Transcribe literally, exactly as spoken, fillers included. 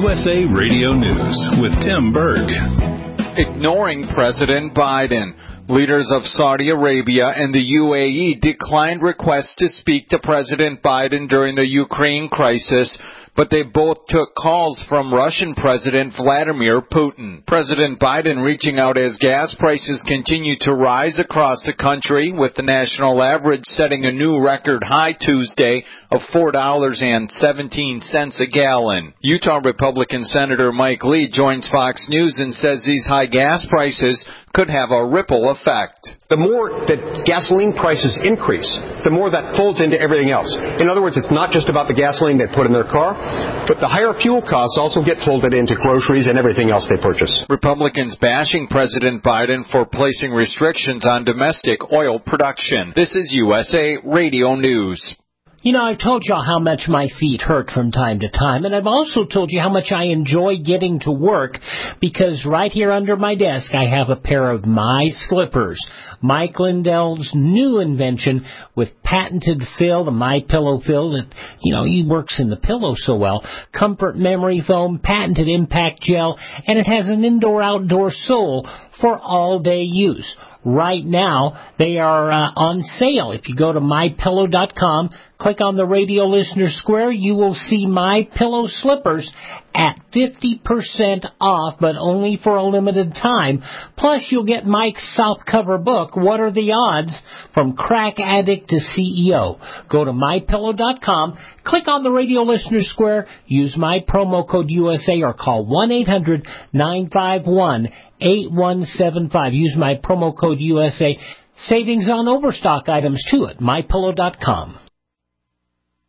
U S A Radio News with Tim Berg. Ignoring President Biden. Leaders of Saudi Arabia and the U A E declined requests to speak to President Biden during the Ukraine crisis, but they both took calls from Russian President Vladimir Putin. President Biden reaching out as gas prices continue to rise across the country, with the national average setting a new record high Tuesday of four dollars and seventeen cents a gallon. Utah Republican Senator Mike Lee joins Fox News and says these high gas prices could have a ripple effect. The more that gasoline prices increase, the more that folds into everything else. In other words, it's not just about the gasoline they put in their car, but the higher fuel costs also get folded into groceries and everything else they purchase. Republicans bashing President Biden for placing restrictions on domestic oil production. This is U S A Radio News. You know, I've told y'all how much my feet hurt from time to time, and I've also told you how much I enjoy getting to work, because right here under my desk I have a pair of My Slippers, Mike Lindell's new invention with patented fill, the My Pillow fill that, you know, he works in the pillow so well, comfort memory foam, patented impact gel, and it has an indoor-outdoor sole for all-day use. Right now, they are uh, on sale. If you go to my pillow dot com, click on the radio listener square, you will see My Pillow slippers at fifty percent off, but only for a limited time. Plus, you'll get Mike's softcover book, What Are the Odds? From Crack Addict to C E O. Go to my pillow dot com, click on the radio listener square, use my promo code U S A, or call one eight hundred nine five one eight one seven five. Use my promo code U S A. Savings on overstock items, too, at my pillow dot com.